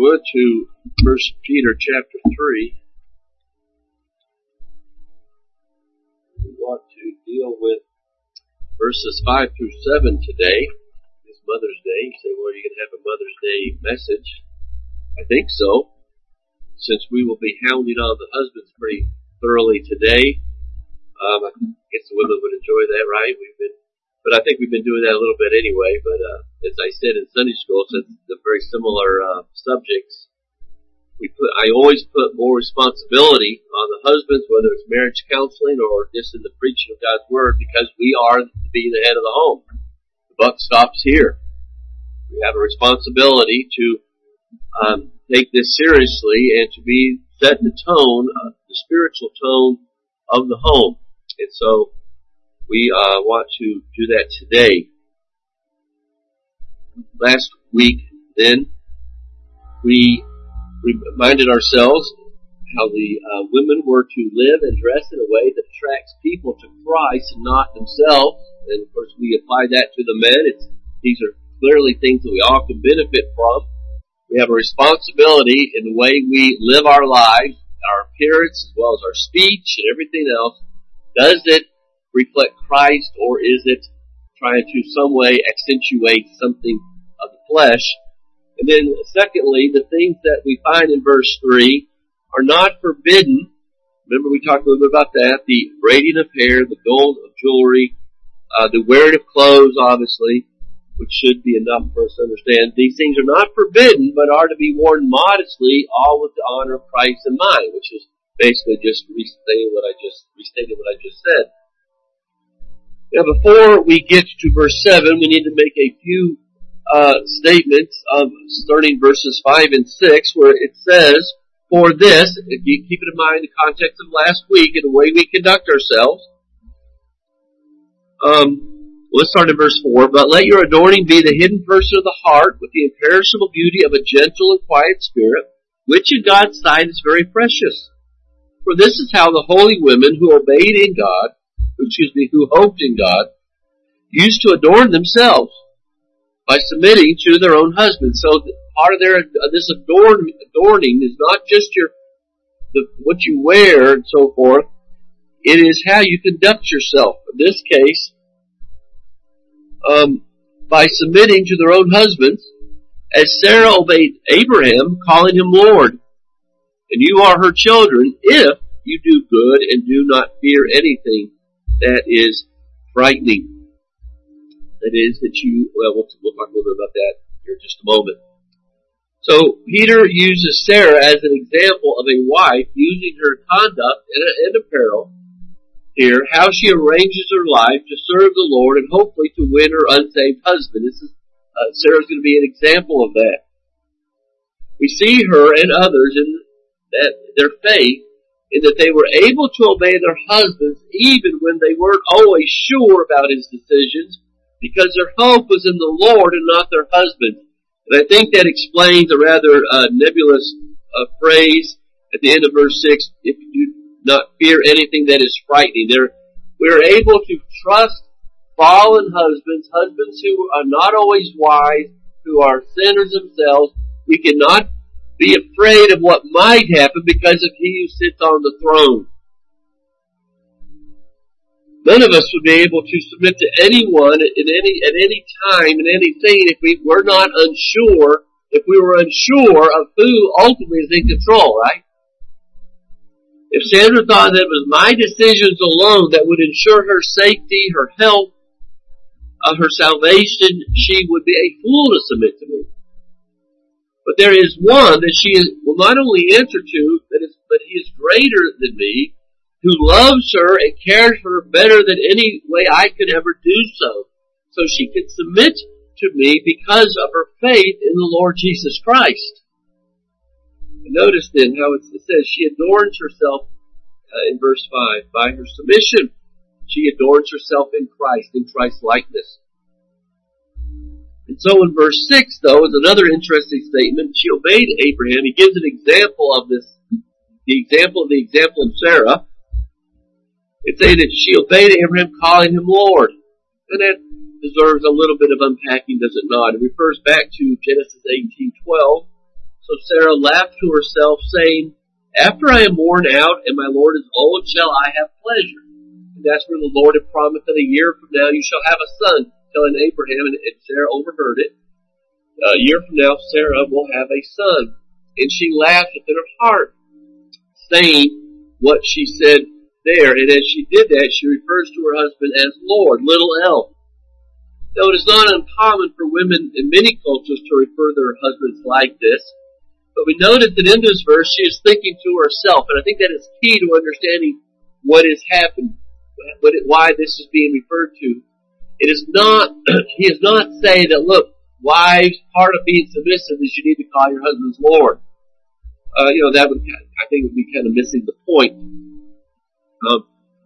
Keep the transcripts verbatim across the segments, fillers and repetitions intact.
would, to First Peter chapter three. We want to deal with verses five through seven today. It's Mother's Day. You say, well, are you going to have a Mother's Day message? I think so. Since we will be hounding on the husbands pretty thoroughly today, um, I guess the women would enjoy that, right? We've been, but I think we've been doing that a little bit anyway. But uh, as I said in Sunday school, since the very similar uh, subjects, we put I always put more responsibility on the husbands, whether it's marriage counseling or just in the preaching of God's word, because we are to be the head of the home. The buck stops here. We have a responsibility to um, take this seriously and to be set the tone, uh, the spiritual tone of the home. And so we uh, want to do that today. Last week, then, we reminded ourselves how the uh, women were to live and dress in a way that attracts people to Christ and not themselves. And of course, we apply that to the men. It's, these are clearly things that we all can benefit from. We have a responsibility in the way we live our lives, our appearance, as well as our speech and everything else. Does it reflect Christ, or is it trying to some way accentuate something of the flesh? And then secondly, the things that we find in verse three are not forbidden. Remember, we talked a little bit about that. The braiding of hair, the gold of jewelry, uh, the wearing of clothes, obviously, which should be enough for us to understand. These things are not forbidden, but are to be worn modestly, all with the honor of Christ in mind, which is basically just restating what I just restated what I just said. Now, before we get to verse seven, we need to make a few uh, statements of starting verses five and six, where it says, "For this," if you keep it in mind the context of last week and the way we conduct ourselves. Um, let's start in verse four. "But let your adorning be the hidden person of the heart, with the imperishable beauty of a gentle and quiet spirit, which in God's sight is very precious. For this is how the holy women who obeyed in God, excuse me, who hoped in God, used to adorn themselves by submitting to their own husbands." So part of their uh, this adorn, adorning is not just your the, what you wear and so forth. It is how you conduct yourself. In this case, um, by submitting to their own husbands, as Sarah obeyed Abraham, calling him Lord. And you are her children if you do good and do not fear anything that is frightening. That is, that you, well, we'll, we'll talk a little bit about that here in just a moment. So, Peter uses Sarah as an example of a wife using her conduct and, and apparel here, how she arranges her life to serve the Lord and hopefully to win her unsaved husband. This is, uh, Sarah's going to be an example of that. We see her and others in that their faith, in that they were able to obey their husbands even when they weren't always sure about his decisions, because their hope was in the Lord and not their husband. And I think that explains a rather uh, nebulous uh, phrase at the end of verse six, "If you do not fear anything that is frightening." There, we are able to trust fallen husbands, husbands who are not always wise, who are sinners themselves. We cannot be afraid of what might happen because of he who sits on the throne. None of us would be able to submit to anyone in any at any time in anything if we were not unsure, if we were unsure of who ultimately is in control, right? If Sandra thought that it was my decisions alone that would ensure her safety, her health, uh, her salvation, she would be a fool to submit to me. But there is one that she is, will not only answer to, that is, but he is greater than me, who loves her and cares for her better than any way I could ever do so. So she can submit to me because of her faith in the Lord Jesus Christ. And notice then how it says she adorns herself uh, in verse five by her submission. She adorns herself in Christ, in Christ's likeness. And so in verse six, though, is another interesting statement. She obeyed Abraham. He gives an example of this, the example of the example of Sarah. It says that she obeyed Abraham, calling him Lord. And that deserves a little bit of unpacking, does it not? It refers back to Genesis eighteen twelve. So Sarah laughed to herself, saying, After I am worn out and my Lord is old, shall I have pleasure? And that's where the Lord had promised that a year from now you shall have a son, telling Abraham, and, and Sarah overheard it. A year from now Sarah will have a son. And she laughed within her heart, saying what she said there. And as she did that, she refers to her husband as Lord, little L. Now, it is not uncommon for women in many cultures to refer to their husbands like this, but we noted that in this verse she is thinking to herself, and I think that is key to understanding what has happened, what it, why this is being referred to. It is not, he is not saying that, look, wives, part of being submissive is you need to call your husbands Lord. Uh, you know, that would, I think would be kind of missing the point. Um,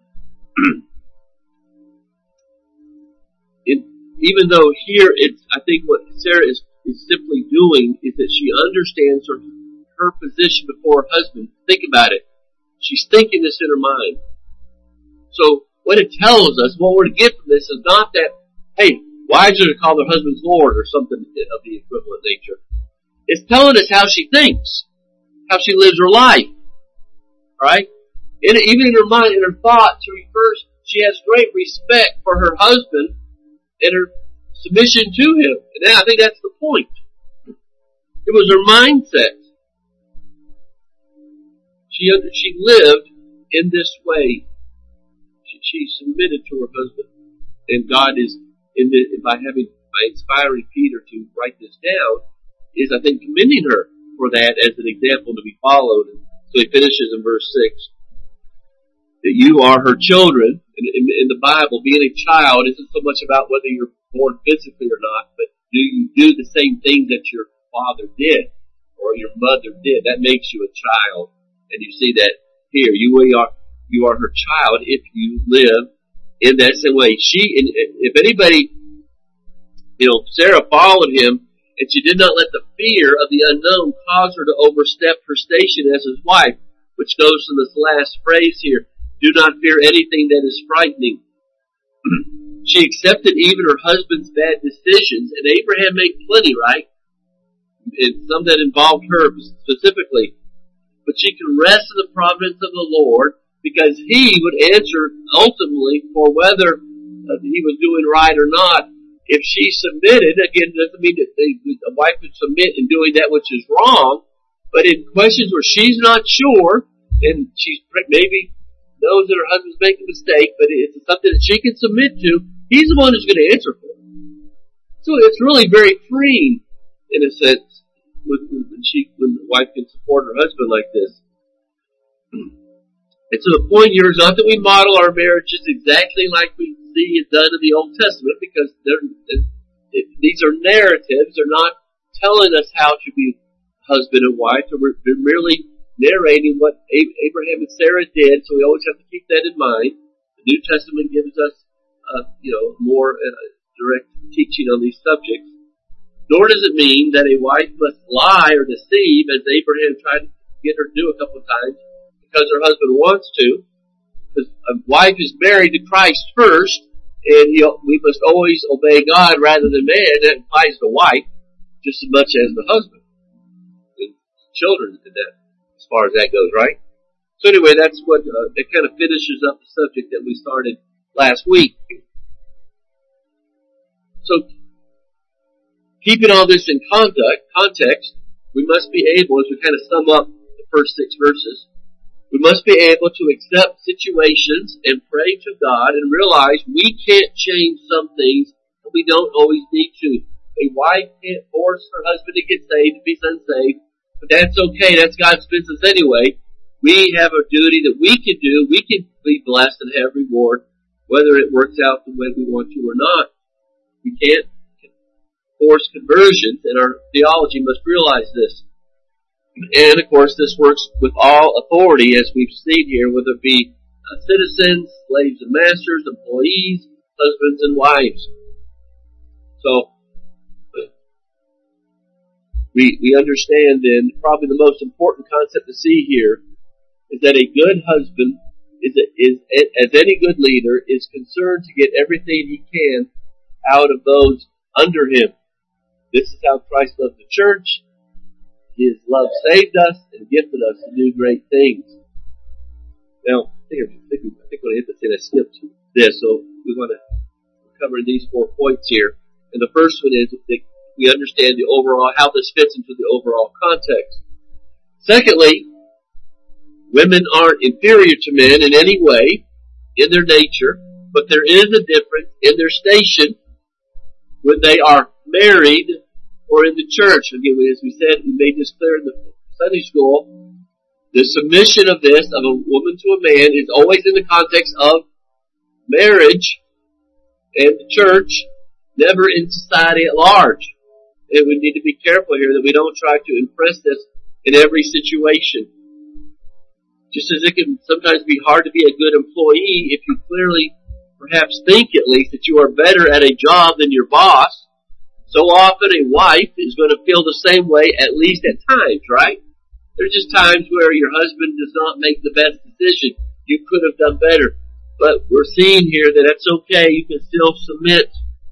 in, even though here it's, I think what Sarah is, is simply doing is that she understands her, her position before her husband. Think about it. She's thinking this in her mind. So, what it tells us, what we're to get from this is not that, hey, wives are to call their husbands Lord or something of the equivalent nature. It's telling us how she thinks, how she lives her life. Right? And even in her mind, in her thoughts, she refers, she has great respect for her husband and her submission to him. And I think that's the point. It was her mindset. She she lived in this way. She, she submitted to her husband, and God is in the, by having by inspiring Peter to write this down, is I think commending her for that as an example to be followed. So he finishes in verse six. That you are her children. In, in, in the Bible, being a child isn't so much about whether you're born physically or not, but do you do the same thing that your father did or your mother did? That makes you a child. And you see that here. You are you are her child if you live in that same way. She, if anybody, you know, Sarah followed him, and she did not let the fear of the unknown cause her to overstep her station as his wife, which goes to this last phrase here. Do not fear anything that is frightening. She accepted even her husband's bad decisions, and Abraham made plenty, right? And some that involved her specifically. But she can rest in the providence of the Lord, because he would answer ultimately for whether uh, he was doing right or not. If she submitted, again, doesn't mean that they, a wife would submit in doing that which is wrong, but in questions where she's not sure, and she's maybe knows that her husband's making a mistake, but it's something that she can submit to, he's the one who's going to answer for her. So it's really very freeing, in a sense, when, when she, when the wife can support her husband like this. And so the point here is not that we model our marriages exactly like we see it done in the Old Testament, because they're, it, these are narratives. They're not telling us how to be husband and wife. We're, they're merely narrating what Abraham and Sarah did, so we always have to keep that in mind. The New Testament gives us, uh, you know, more uh, direct teaching on these subjects. Nor does it mean that a wife must lie or deceive, as Abraham tried to get her to do a couple of times, because her husband wants to. Because a wife is married to Christ first, and you know, we must always obey God rather than man. That applies to wife just as much as the husband. And children in that. As far as that goes, right? So anyway, that's what, uh, that kind of finishes up the subject that we started last week. So, keeping all this in context, context, we must be able, as we kind of sum up the first six verses, we must be able to accept situations and pray to God and realize we can't change some things and we don't always need to. A wife can't force her husband to get saved if he's unsaved. But that's okay. That's God's business anyway. We have a duty that we can do. We can be blessed and have reward, whether it works out the way we want to or not. We can't force conversions, and our theology must realize this. And, of course, this works with all authority, as we've seen here, whether it be uh, citizens, slaves and masters, employees, husbands and wives. So, We, we understand then, probably the most important concept to see here is that a good husband is, a, is as any good leader, is concerned to get everything he can out of those under him. This is how Christ loved the church. His love saved us and gifted us to do great things. Now, I think, I think, I think when I hit this thing, I skipped this, so we want to cover these four points here. And the first one is that we understand the overall, how this fits into the overall context. Secondly, women aren't inferior to men in any way, in their nature, but there is a difference in their station when they are married or in the church. Again, as we said, we made this clear in the Sunday school. The submission of this, of a woman to a man, is always in the context of marriage and the church, never in society at large. And we need to be careful here that we don't try to impress this in every situation. Just as it can sometimes be hard to be a good employee if you clearly, perhaps think at least, that you are better at a job than your boss, so often a wife is going to feel the same way, at least at times, right? There's just times where your husband does not make the best decision. You could have done better. But we're seeing here that that's okay. You can still submit.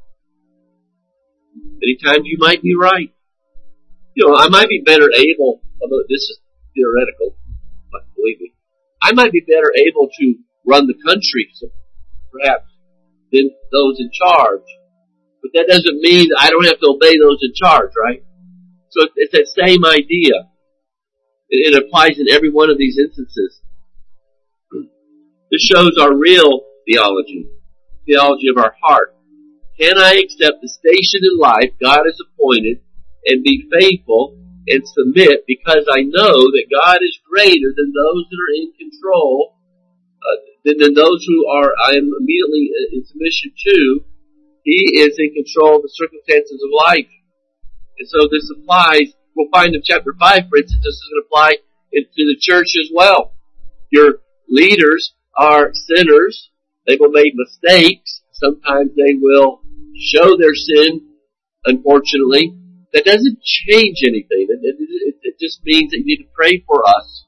Many times you might be right. You know, I might be better able, although this is theoretical, but believe me, I might be better able to run the country, so perhaps, than those in charge. But that doesn't mean I don't have to obey those in charge, right? So it's that same idea. It applies in every one of these instances. This shows our real theology, theology of our heart. Can I accept the station in life God has appointed and be faithful and submit because I know that God is greater than those that are in control, uh, than, than those who are I am immediately in submission to? He is in control of the circumstances of life. And so this applies. We'll find in chapter five, for instance, this is going to apply to the church as well. Your leaders are sinners. They will make mistakes. Sometimes they will show their sin, unfortunately. That doesn't change anything. It, it, it, it just means that you need to pray for us.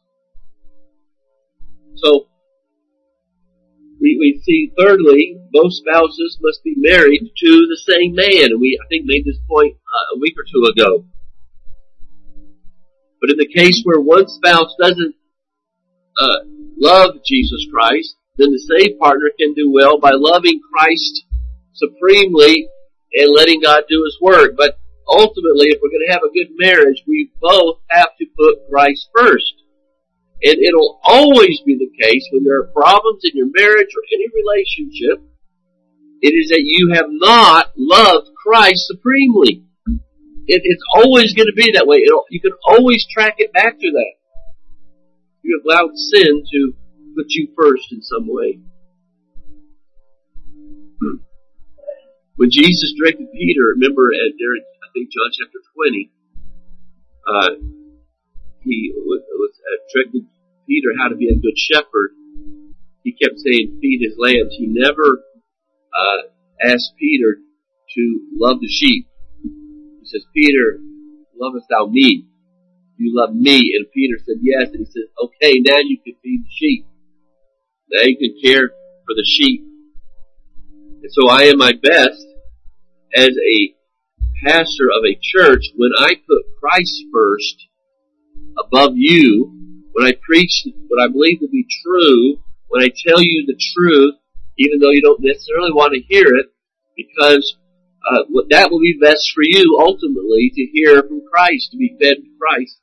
So, we, we see, thirdly, both spouses must be married to the same man. And we, I think, made this point uh, a week or two ago. But in the case where one spouse doesn't uh, love Jesus Christ, then the saved partner can do well by loving Christ supremely and letting God do His work. But ultimately, if we're going to have a good marriage, we both have to put Christ first. And it'll always be the case when there are problems in your marriage or any relationship, it is that you have not loved Christ supremely. It, it's always going to be that way. It'll, you can always track it back to that. You have allowed sin to put you first in some way. When Jesus directed Peter, remember at there, I think John chapter twenty, uh, he was, was uh, directed Peter how to be a good shepherd. He kept saying, "Feed his lambs." He never uh, asked Peter to love the sheep. He says, "Peter, lovest thou me? You love me?" And Peter said, "Yes." And he says, "Okay, now you can feed the sheep. Now you can care for the sheep." And so I am my best as a pastor of a church when I put Christ first above you, when I preach what I believe to be true, when I tell you the truth, even though you don't necessarily want to hear it, because Uh, that will be best for you, ultimately, to hear from Christ, to be fed from Christ.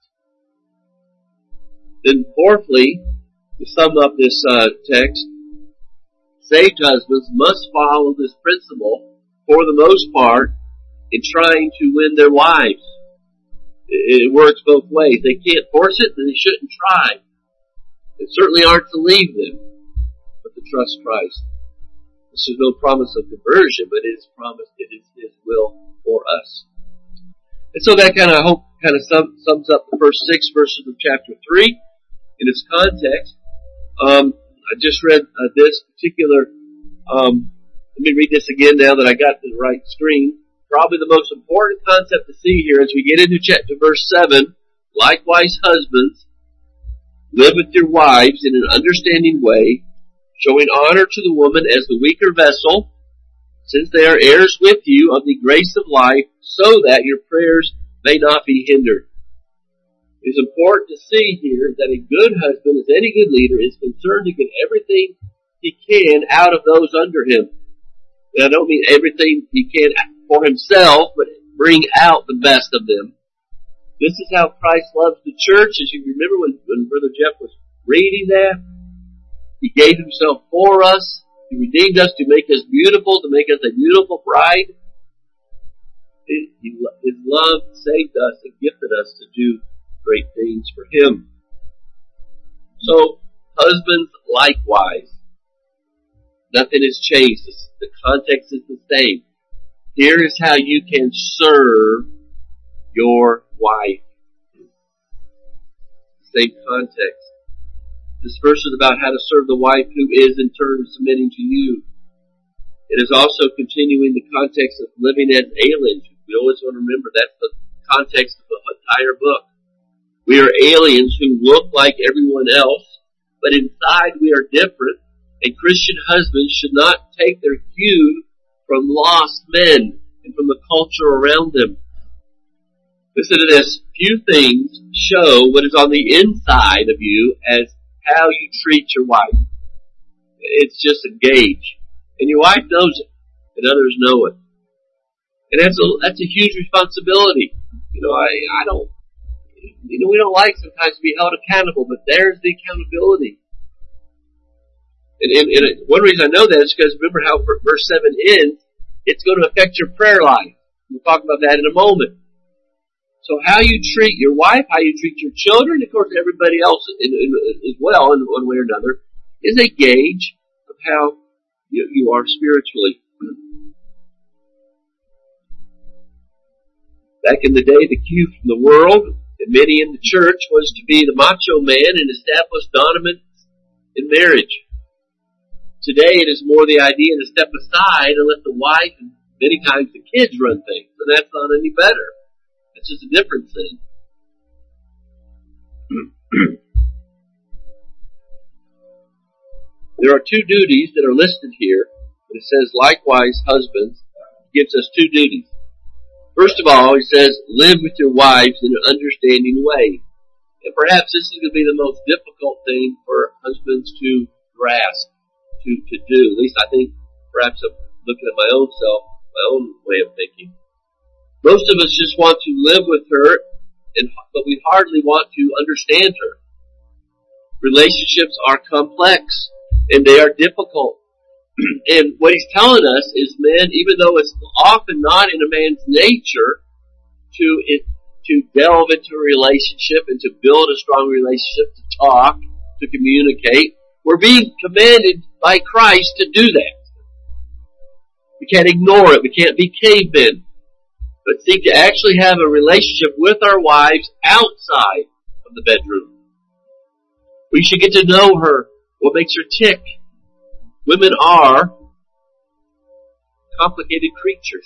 Then fourthly, to sum up this uh, text, saved husbands must follow this principle, for the most part, in trying to win their wives. It, it works both ways. They can't force it, and they shouldn't try. They certainly aren't to leave them, but to trust Christ. This is no promise of conversion, but it is promised, it is His will for us. And so that kind of, I hope, kind of sum, sums up the first six verses of chapter three in its context. Um, I just read uh, this particular, um, let me read this again now that I got the right screen. Probably the most important concept to see here as we get into chapter verse seven. Likewise, husbands, live with your wives in an understanding way, showing honor to the woman as the weaker vessel, since they are heirs with you of the grace of life, so that your prayers may not be hindered. It's important to see here that a good husband, as any good leader, is concerned to get everything he can out of those under him. And I don't mean everything he can for himself, but bring out the best of them. This is how Christ loves the church. As you remember when, when Brother Jeff was reading that, He gave Himself for us. He redeemed us to make us beautiful, to make us a beautiful bride. His love saved us and gifted us to do great things for Him. So, husbands likewise. Nothing has changed. The context is the same. Here is how you can serve your wife. Same context. This verse is about how to serve the wife who is in turn submitting to you. It is also continuing the context of living as aliens. We always want to remember that's the context of the entire book. We are aliens who look like everyone else, but inside we are different, and Christian husbands should not take their cue from lost men and from the culture around them. Listen to this. Few things show what is on the inside of you as how you treat your wife. It's just a gauge. And your wife knows it, and others know it. And that's a, that's a huge responsibility. You know, I, I don't, you know, we don't like sometimes to be held accountable, but there's the accountability. And, and, and one reason I know that is because remember how verse seven ends, it's going to affect your prayer life. We'll talk about that in a moment. So how you treat your wife, how you treat your children, of course everybody else in, in, as well in one way or another, is a gauge of how you, you are spiritually. Back in the day, the cue from the world, and many in the church, was to be the macho man and establish dominance in marriage. Today it is more the idea to step aside and let the wife and many times the kids run things, and that's not any better. It's just a different thing. There are two duties that are listed here. It says, likewise, husbands, gives us two duties. First of all, he says, live with your wives in an understanding way. And perhaps this is going to be the most difficult thing for husbands to grasp, to, to do. At least I think, perhaps I'm looking at my own self, my own way of thinking. Most of us just want to live with her, and, but we hardly want to understand her. Relationships are complex, and they are difficult. And what he's telling us is, men, even though it's often not in a man's nature to it, to delve into a relationship and to build a strong relationship, to talk, to communicate, we're being commanded by Christ to do that. We can't ignore it. We can't be cavemen. But seek to actually have a relationship with our wives outside of the bedroom. We should get to know her, what makes her tick. Women are complicated creatures.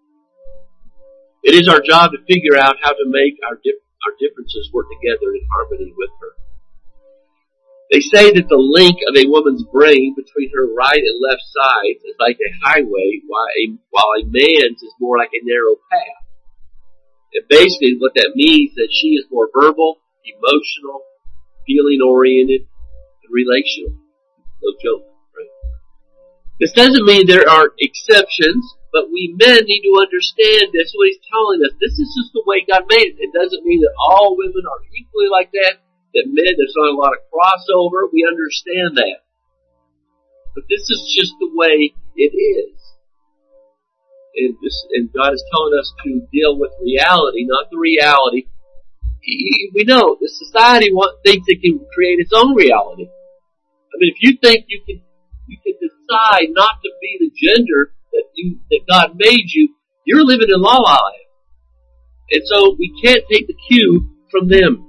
It is our job to figure out how to make our dif- our differences work together in harmony with her. They say that the link of a woman's brain between her right and left sides is like a highway, while a, while a man's is more like a narrow path. And basically what that means is that she is more verbal, emotional, feeling-oriented, and relational. No joke, right? This doesn't mean there aren't exceptions, but we men need to understand this. What he's telling us, this is just the way God made it. It doesn't mean that all women are equally like that. That men, there's not a lot of crossover. We understand that. But this is just the way it is. And, this, and God is telling us to deal with reality, not the reality. We know the society want, thinks it can create its own reality. I mean, if you think you can, you can decide not to be the gender that you that God made you, you're living in la la land. And so we can't take the cue from them.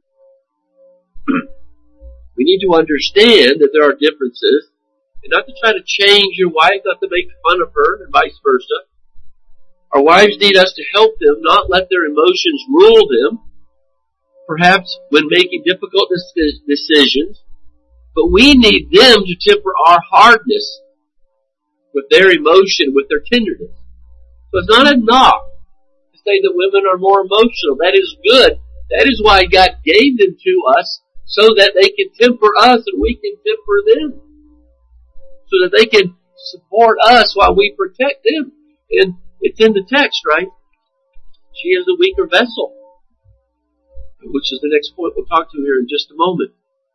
We need to understand that there are differences, and not to try to change your wife, not to make fun of her, and vice versa. Our wives need us to help them, not let their emotions rule them, perhaps when making difficult decisions, but we need them to temper our hardness with their emotion, with their tenderness. So it's not enough to say that women are more emotional. That is good, That is why God gave them to us, so that they can temper us and we can temper them. So that they can support us while we protect them. And it's in the text, right? She is a weaker vessel. Which is the next point we'll talk to here in just a moment.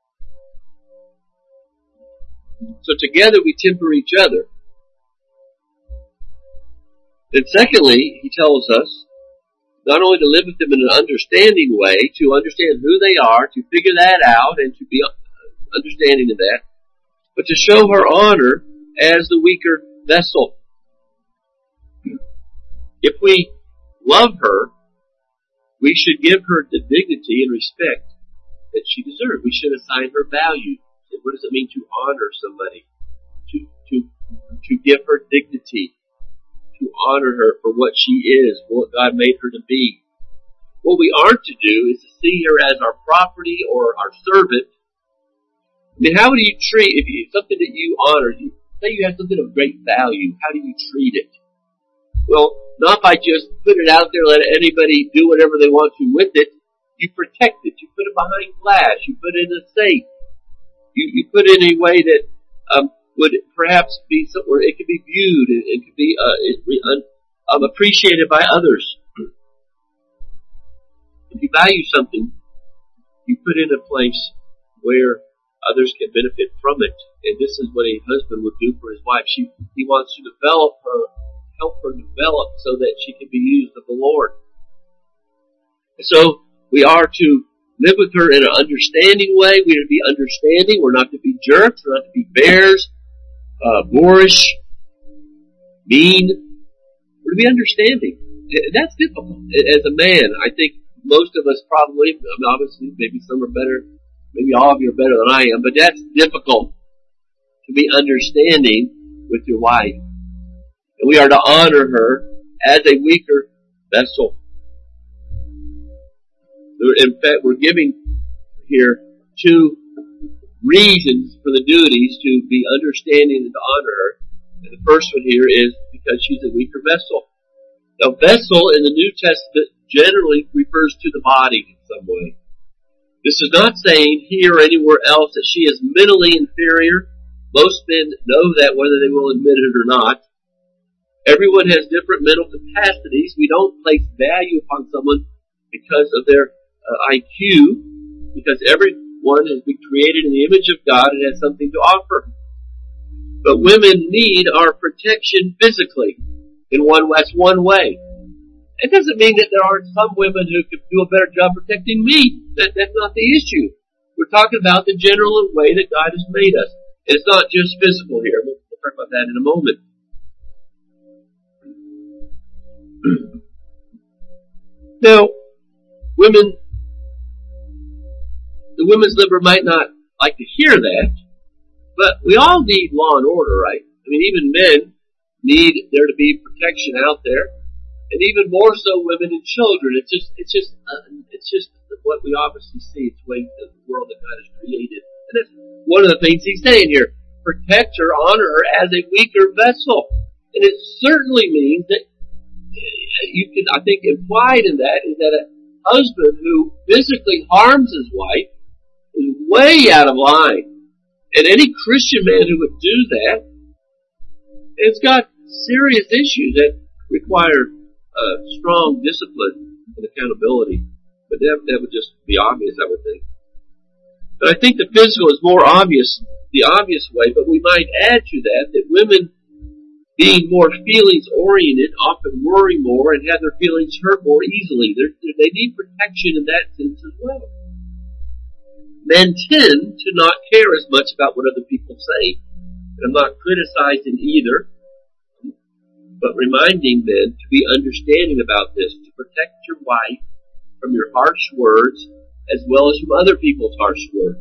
So together we temper each other. And secondly, he tells us not only to live with them in an understanding way, to understand who they are, to figure that out, and to be understanding of that, but to show her honor as the weaker vessel. If we love her, we should give her the dignity and respect that she deserves. We should assign her value. What does it mean to honor somebody? To, to, to give her dignity. To honor her for what she is, for what God made her to be. What we aren't to do is to see her as our property or our servant. I mean, how do you treat, if you, something that you honor, you, say you have something of great value, how do you treat it? Well, not by just putting it out there, let anybody do whatever they want to with it. You protect it. You put it behind glass. You put it in a safe. You, you put it in a way that um, would perhaps be somewhere it could be viewed and it could be uh, it, um, appreciated by others. If you value something, you put it in a place where others can benefit from it. And this is what a husband would do for his wife. She, he wants to develop her, help her develop so that she can be used of the Lord. So we are to live with her in an understanding way. We are to be understanding. We're not to be jerks. We're not to be bears, uh, boorish, mean. We're to be understanding. That's difficult. As a man, I think most of us probably, obviously, maybe some are better, maybe all of you are better than I am, but that's difficult to be understanding with your wife. And we are to honor her as a weaker vessel. In fact, we're giving here two reasons for the duties to be understanding and to honor her. And the first one here is because she's a weaker vessel. Now, vessel in the New Testament generally refers to the body in some way. This is not saying here or anywhere else that she is mentally inferior. Most men know that whether they will admit it or not. Everyone has different mental capacities. We don't place value upon someone because of their uh, I Q, because everyone has been created in the image of God and has something to offer. But women need our protection physically. In one, that's one way. It doesn't mean that there aren't some women who could do a better job protecting me. That, that's not the issue. We're talking about the general way that God has made us. And it's not just physical here. We'll, we'll talk about that in a moment. Now, women, the women's liver might not like to hear that, but we all need law and order, right? I mean, even men need there to be protection out there, and even more so women and children. It's just, it's just, uh, it's just what we obviously see. It's the way the world that God has created, and that's one of the things He's saying here: protect her, honor her as a weaker vessel, and it certainly means that you can, I think, implied in that is that a husband who physically harms his wife is way out of line. And any Christian man who would do that has got serious issues that require uh, strong discipline and accountability. But that, that would just be obvious, I would think. But I think the physical is more obvious, the obvious way, but we might add to that that women, being more feelings-oriented, often worry more and have their feelings hurt more easily. They're, they need protection in that sense as well. Men tend to not care as much about what other people say. And I'm not criticizing either, but reminding men to be understanding about this, to protect your wife from your harsh words as well as from other people's harsh words.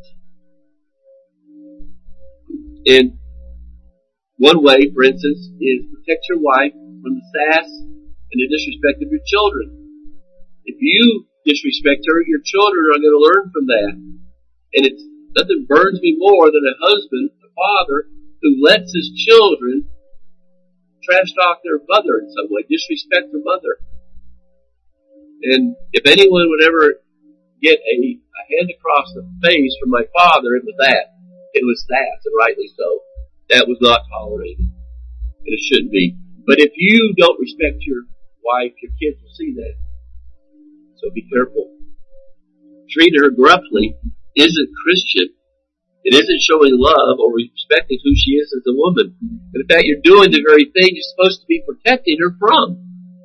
And one way, for instance, is protect your wife from the sass and the disrespect of your children. If you disrespect her, your children are going to learn from that. And it's nothing burns me more than a husband, a father, who lets his children trash talk their mother in some way, disrespect their mother. And if anyone would ever get a, a hand across the face from my father, it was that. It was that, and rightly so. That was not tolerated. And it shouldn't be. But if you don't respect your wife, your kids will see that. So be careful. Treating her gruffly isn't Christian. It isn't showing love or respecting who she is as a woman. And in fact, you're doing the very thing you're supposed to be protecting her from.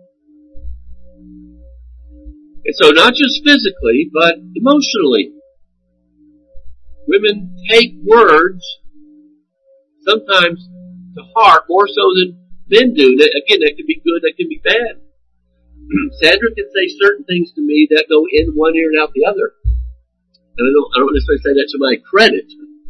And so not just physically, but emotionally. Women take words sometimes to heart more so than men do. Again, that can be good, that can be bad. Sandra can say certain things to me that go in one ear and out the other. And I don't, I don't necessarily say that to my credit.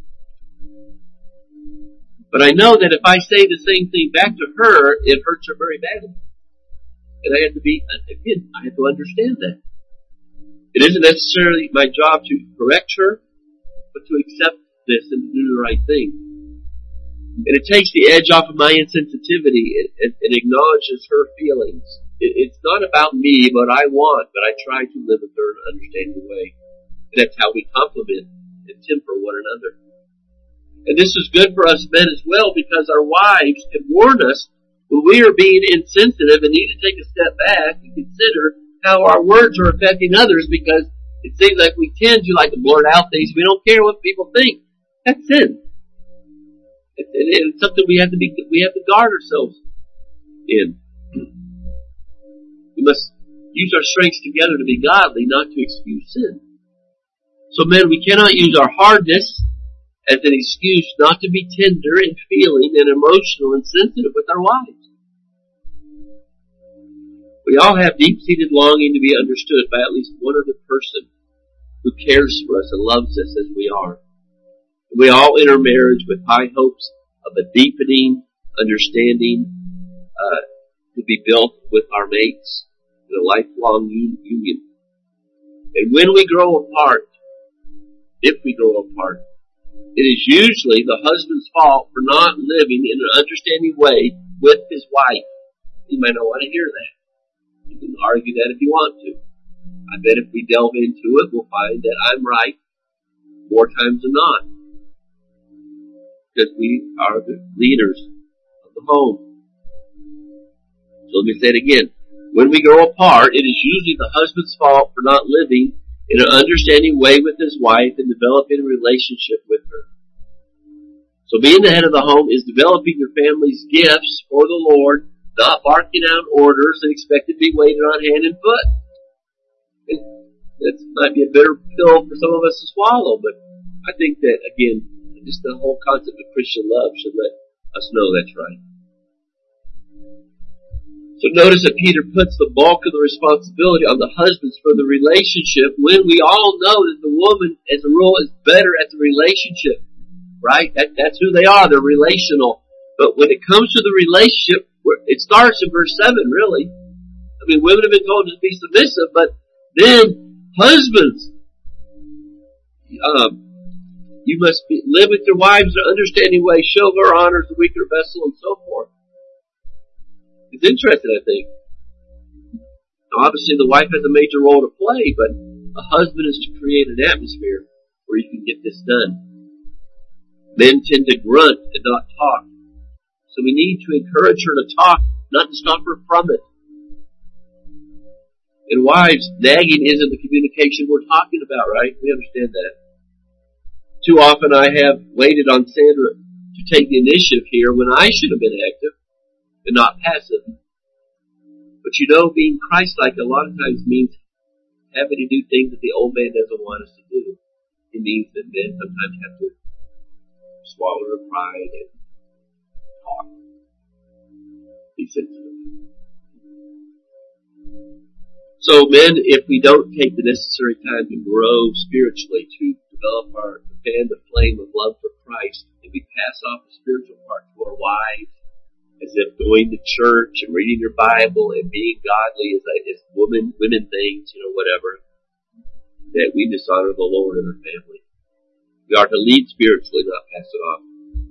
But I know that if I say the same thing back to her, it hurts her very badly. And I have to be, again, I have to understand that. It isn't necessarily my job to correct her, but to accept this and do the right thing. And it takes the edge off of my insensitivity and, and, and acknowledges her feelings. It, it's not about me, what I want, but I try to live with her in an understanding way. And that's how we complement and temper one another. And this is good for us men as well, because our wives can warn us when we are being insensitive and need to take a step back and consider how our words are affecting others, because it seems like we tend to like to blurt out things. We don't care what people think. That's sin. It, it, it's something we have to be, we have to guard ourselves in. We must use our strengths together to be godly, not to excuse sin. So men, we cannot use our hardness as an excuse not to be tender and feeling and emotional and sensitive with our wives. We all have deep-seated longing to be understood by at least one other person who cares for us and loves us as we are. And we all enter marriage with high hopes of a deepening understanding uh, to be built with our mates in a lifelong union. And when we grow apart, if we grow apart, it is usually the husband's fault for not living in an understanding way with his wife. You might not want to hear that. You can argue that if you want to. I bet if we delve into it, we'll find that I'm right more times than not. Because we are the leaders of the home. So let me say it again. When we grow apart, it is usually the husband's fault for not living in an understanding way with his wife and developing a relationship with her. So being the head of the home is developing your family's gifts for the Lord, not barking out orders and expected to be waited on hand and foot. That might be a bitter pill for some of us to swallow, but I think that, again, just the whole concept of Christian love should let us know that's right. So notice that Peter puts the bulk of the responsibility on the husbands for the relationship, when we all know that the woman, as a rule, is better at the relationship. Right? That, that's who they are. They're relational. But when it comes to the relationship, it starts in verse seven, really. I mean, women have been told to be submissive, but then husbands, um, you must be, live with your wives in an understanding way, show her honor as the weaker vessel, and so forth. It's interesting, I think. Now, obviously, the wife has a major role to play, but a husband is to create an atmosphere where you can get this done. Men tend to grunt and not talk. So we need to encourage her to talk, not to stop her from it. And wives, nagging isn't the communication we're talking about, right? We understand that. Too often I have waited on Sandra to take the initiative here when I should have been active and not passive. But you know, being Christ-like a lot of times means having to do things that the old man doesn't want us to do. It means that men sometimes have to swallow their pride and talk. Be sensitive. So men, if we don't take the necessary time to grow spiritually, to develop our, to fan the flame of love for Christ, and we pass off the spiritual part to our wives, as if going to church and reading your Bible and being godly is like is women women things, you know, whatever, that we dishonor the Lord and our family. We are to lead spiritually, not pass it off.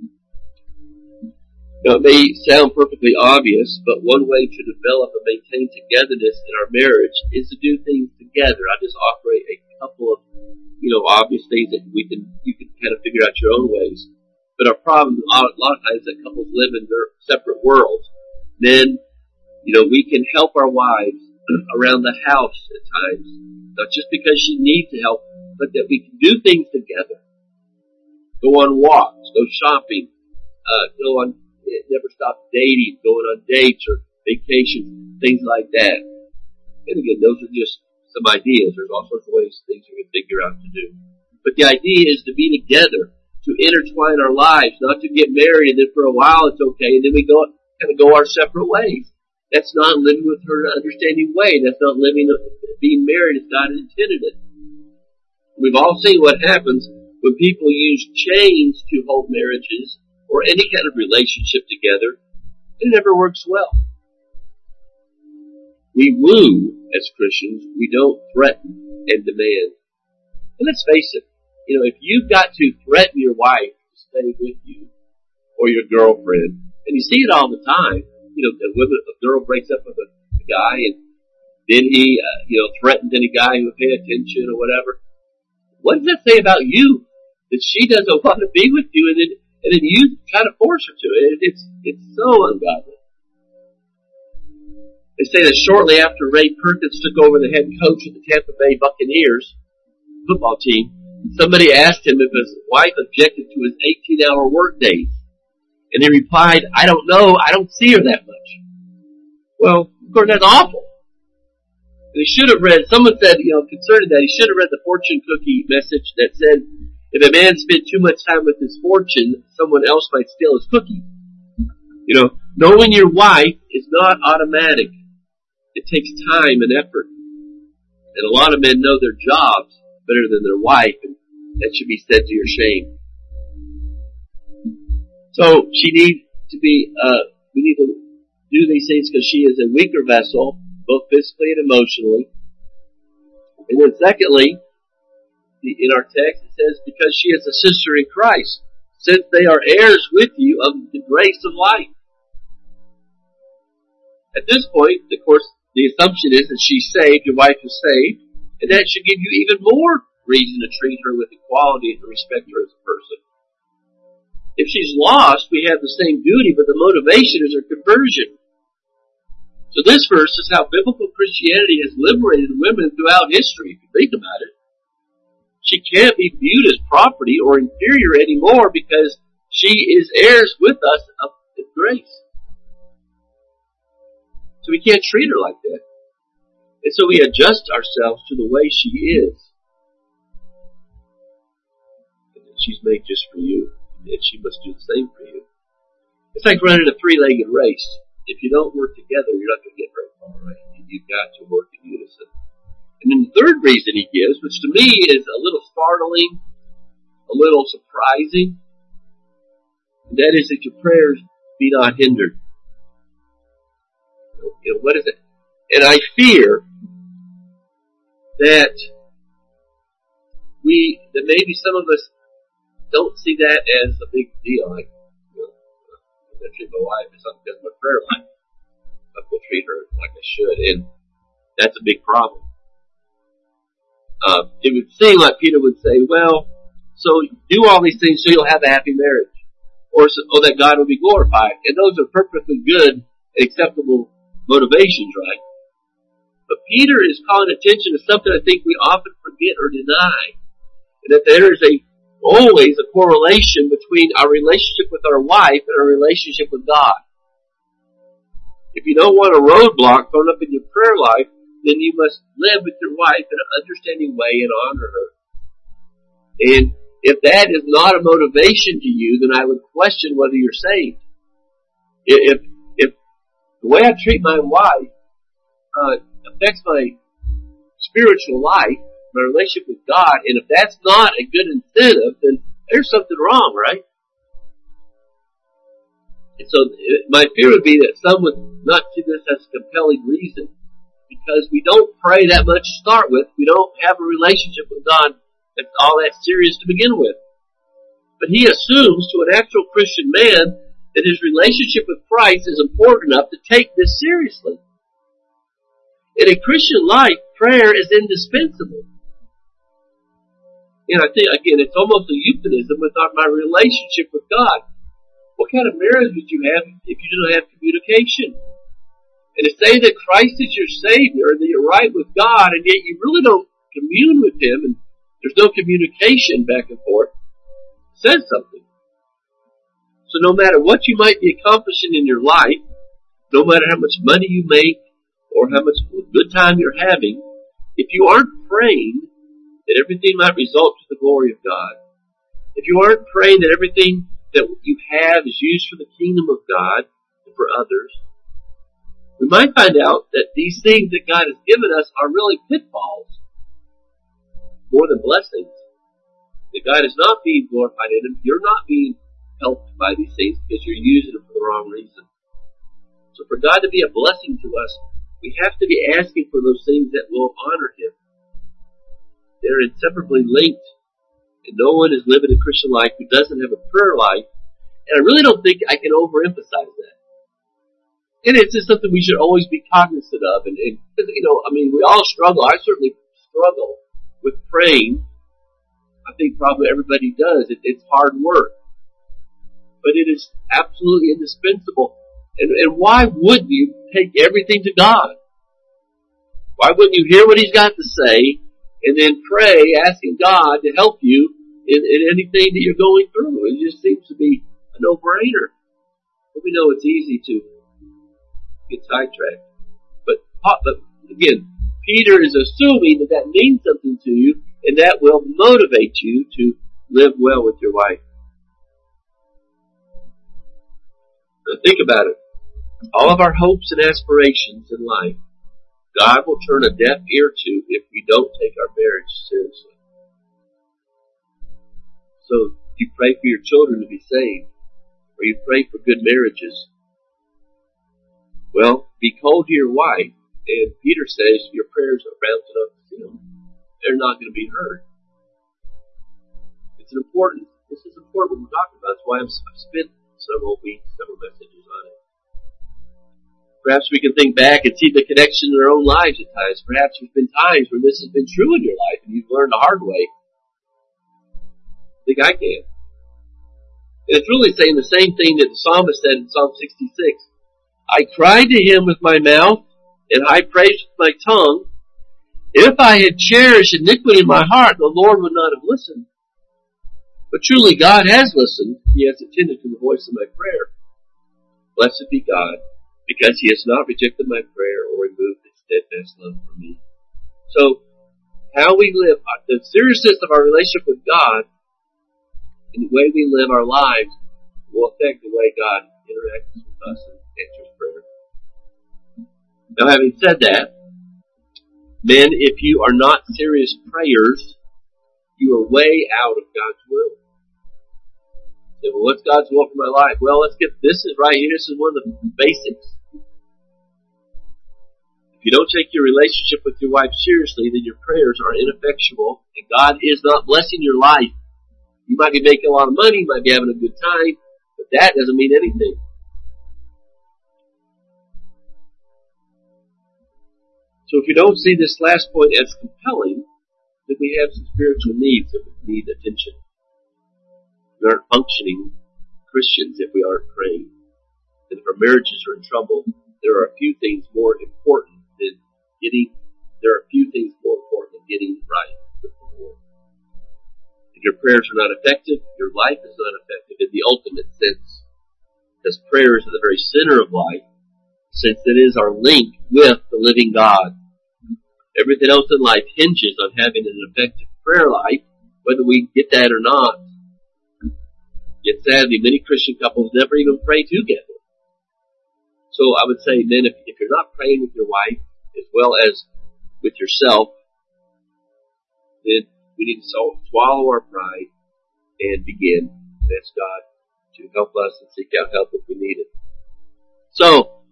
Now, it may sound perfectly obvious, but one way to develop and maintain togetherness in our marriage is to do things together. I just offer a, a couple of, you know, obvious things that we can, you can kind of figure out your own ways. But our problem, a lot of times, that couples live in their separate worlds. Then, you know, we can help our wives around the house at times, not just because she needs help, but that we can do things together. Go on walks, go shopping, uh, go on, never stop dating, going on dates or vacations, things like that. And again, those are just some ideas. There's all sorts of ways, things we can figure out to do. But the idea is to be together, to intertwine our lives, not to get married and then for a while it's okay, and then we go kind of go our separate ways. That's not living with her understanding way. That's not living, being married as God intended it. We've all seen what happens when people use chains to hold marriages or any kind of relationship together. It never works well. We woo as Christians. We don't threaten and demand. And let's face it, you know, if you've got to threaten your wife to stay with you or your girlfriend, and you see it all the time, you know, a, woman, a girl breaks up with a, a guy and then he, uh, you know, threatens any guy who would pay attention or whatever. What does that say about you? That she doesn't want to be with you and then, and then you try to force her to. It, it's, it's so ungodly. They say that shortly after Ray Perkins took over the head coach of the Tampa Bay Buccaneers football team, somebody asked him if his wife objected to his eighteen-hour work days. And he replied, I don't know, I don't see her that much. Well, of course, that's awful. And he should have read, someone said, you know, concerning that, he should have read the fortune cookie message that said, if a man spent too much time with his fortune, someone else might steal his cookie. You know, knowing your wife is not automatic. It takes time and effort. And a lot of men know their jobs better than their wife, and that should be said to your shame. So she needs to be, uh, we need to do these things because she is a weaker vessel, both physically and emotionally. And then secondly, the, in our text it says, because she is a sister in Christ, since they are heirs with you of the grace of life. At this point, of course, the assumption is that she's saved, your wife is saved, and that should give you even more reason to treat her with equality and to respect her as a person. If she's lost, we have the same duty, but the motivation is her conversion. So this verse is how biblical Christianity has liberated women throughout history, if you think about it. She can't be viewed as property or inferior anymore because she is heirs with us of grace. So we can't treat her like that. And so we adjust ourselves to the way she is. And she's made just for you. And she must do the same for you. It's like running a three-legged race. If you don't work together, you're not going to get very far, right? You've got to work in unison. And then the third reason he gives, which to me is a little startling, a little surprising, and that is that your prayers be not hindered. You know, what is it? And I fear that we, that maybe some of us don't see that as a big deal. Like, you know, I'm going to treat my wife as something because of my prayer life. I'm going to treat her like I should. And that's a big problem. Uh, it would seem like Peter would say, well, so do all these things so you'll have a happy marriage. Or so, oh, that God will be glorified. And those are perfectly good and acceptable motivations, right? But Peter is calling attention to something I think we often forget or deny. And that there is a always a correlation between our relationship with our wife and our relationship with God. If you don't want a roadblock thrown up in your prayer life, then you must live with your wife in an understanding way and honor her. And if that is not a motivation to you, then I would question whether you're saved. If, if the way I treat my wife uh, affects my spiritual life, my relationship with God, and if that's not a good incentive, then there's something wrong, right? And so my fear would be that some would not see this as a compelling reason, because we don't pray that much to start with. We don't have a relationship with God that's all that serious to begin with. But he assumes to an actual Christian man that his relationship with Christ is important enough to take this seriously. In a Christian life, prayer is indispensable. And I think, again, it's almost a euphemism with our, my relationship with God. What kind of marriage would you have if you don't have communication? And to say that Christ is your Savior and that you're right with God, and yet you really don't commune with Him, and there's no communication back and forth, says something. So no matter what you might be accomplishing in your life, no matter how much money you make or how much good time you're having, if you aren't praying that everything might result to the glory of God, if you aren't praying that everything that you have is used for the kingdom of God and for others, we might find out that these things that God has given us are really pitfalls more than blessings. That God is not being glorified in them. You're not being helped by these things because you're using them for the wrong reason. So for God to be a blessing to us, we have to be asking for those things that will honor Him. They're inseparably linked. And no one is living a Christian life who doesn't have a prayer life. And I really don't think I can overemphasize that. And it's just something we should always be cognizant of. And, and you know, I mean, we all struggle. I certainly struggle with praying. I think probably everybody does. It, it's hard work. But it is absolutely indispensable. And, and why wouldn't you take everything to God? Why wouldn't you hear what He's got to say and then pray, asking God to help you in, in anything that you're going through? It just seems to be a no-brainer. But we know it's easy to get sidetracked. But, but again, Peter is assuming that that means something to you, and that will motivate you to live well with your wife. Now think about it. All of our hopes and aspirations in life, God will turn a deaf ear to if we don't take our marriage seriously. So you pray for your children to be saved, or you pray for good marriages. Well, be cold to your wife, and Peter says your prayers are bouncing off the ceiling. They're not going to be heard. It's an important, this is important when we're talking about. That's why I've, I've spent several weeks, several messages on it. Perhaps we can think back and see the connection in our own lives at times. Perhaps there's been times when this has been true in your life and you've learned the hard way. I think I can. And it's really saying the same thing that the psalmist said in Psalm sixty-six. I cried to Him with my mouth, and I praised with my tongue. If I had cherished iniquity in my heart, the Lord would not have listened. But truly God has listened. He has attended to the voice of my prayer. Blessed be God, because He has not rejected my prayer or removed His steadfast love from me. So, how we live, the seriousness of our relationship with God, and the way we live our lives, will affect the way God interacts with us and answers prayer. Now, having said that, men, if you are not serious prayers, you are way out of God's will. You say, well, what's God's will for my life? Well, let's get, this is right here, this is one of the basics. If you don't take your relationship with your wife seriously, then your prayers are ineffectual, and God is not blessing your life. You might be making a lot of money, you might be having a good time, but that doesn't mean anything. So if you don't see this last point as compelling, then we have some spiritual needs that need attention. We aren't functioning Christians if we aren't praying. And if our marriages are in trouble, there are a few things more important than getting, there are a few things more important than getting right with the Lord. If your prayers are not effective, your life is not effective in the ultimate sense. Because prayer is at the very center of life, since it is our link with the living God. Everything else in life hinges on having an effective prayer life, whether we get that or not. Yet sadly, many Christian couples never even pray together. So I would say, men, if, if you're not praying with your wife, as well as with yourself, then we need to swallow our pride and begin and ask God to help us and seek out help if we need it. So,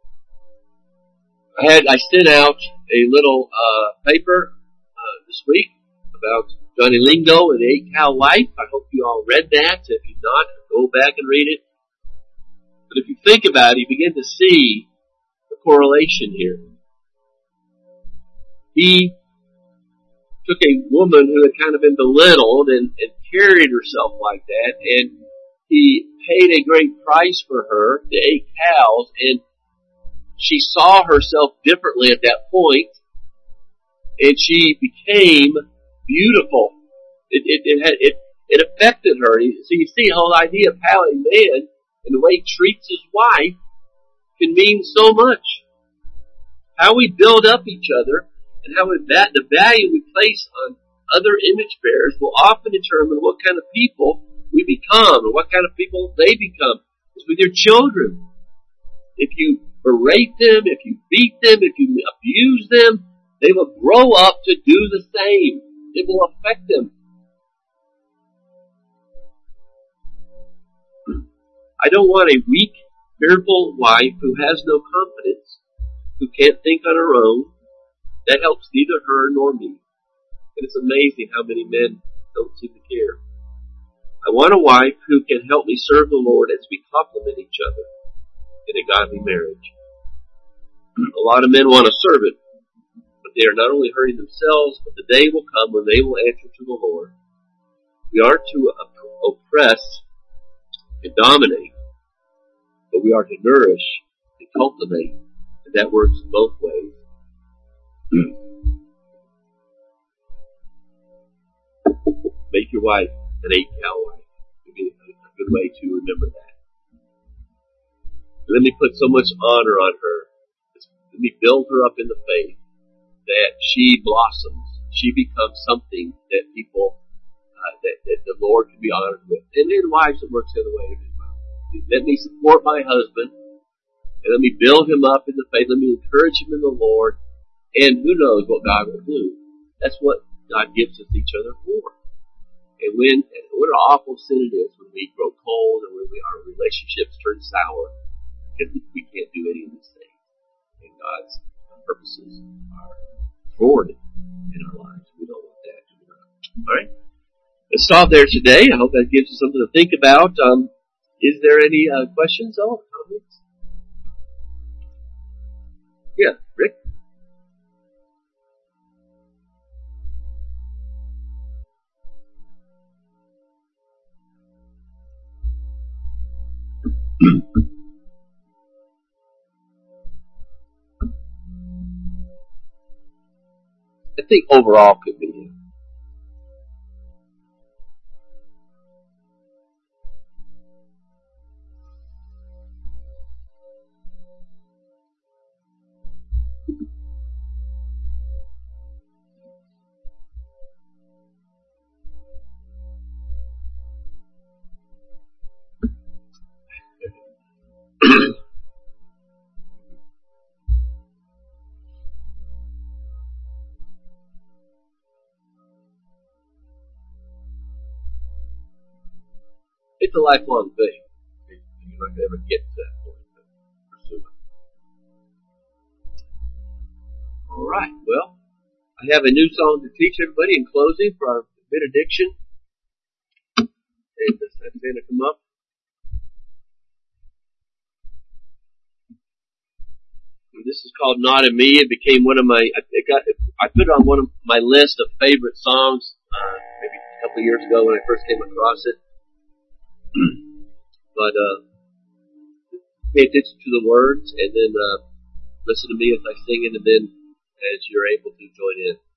I had, I sent out a little, uh, paper, uh, this week about Johnny Lingo and the eight cow life. I hope you all read that. If you've not, go back and read it. But if you think about it, you begin to see the correlation here. He took a woman who had kind of been belittled and, and carried herself like that, and he paid a great price for her, the eight cows, and she saw herself differently at that point, and she became beautiful. It it it, had, it, it affected her. So you see the whole idea of how a man and the way he treats his wife can mean so much. How we build up each other and how we, that the value we place on other image bearers will often determine what kind of people we become and what kind of people they become. It's with your children. If you berate them, if you beat them, if you abuse them, they will grow up to do the same. It will affect them. I don't want a weak, fearful wife who has no confidence, who can't think on her own. That helps neither her nor me. And it's amazing how many men don't seem to care. I want a wife who can help me serve the Lord as we complement each other in a godly marriage. A lot of men want to serve it, but they are not only hurting themselves, but the day will come when they will answer to the Lord. We aren't to oppress and dominate, but we are to nourish and cultivate, and that works both ways. Make your wife an eight cow wife. Would be a good way to remember that. Let me put so much honor on her. Let me build her up in the faith that she blossoms. She becomes something that people, uh, that, that the Lord can be honored with. And then wives, it works the other way as well. Let me support my husband, and let me build him up in the faith. Let me encourage him in the Lord. And who knows what God will do. That's what God gives us each other for. And when, and what an awful sin it is when we grow cold and when we, our relationships turn sour, because we can't do any of these things. And God's purposes are thwarted in our lives. We don't want that to be done. Alright? Let's stop there today. I hope that gives you something to think about. Um, is there any uh, questions or comments? Yeah, Rick? I think overall could be. Yeah. It's a lifelong thing. You're not going to ever get to that point, but pursue it. Alright, well, I have a new song to teach everybody in closing for our benediction. And does that Santa come up? And this is called Not in Me. It became one of my, it got, I put it on one of my list of favorite songs, uh, maybe a couple of years ago when I first came across it. But uh, pay attention to the words, and then uh, listen to me as I sing it, and then as you're able to join in.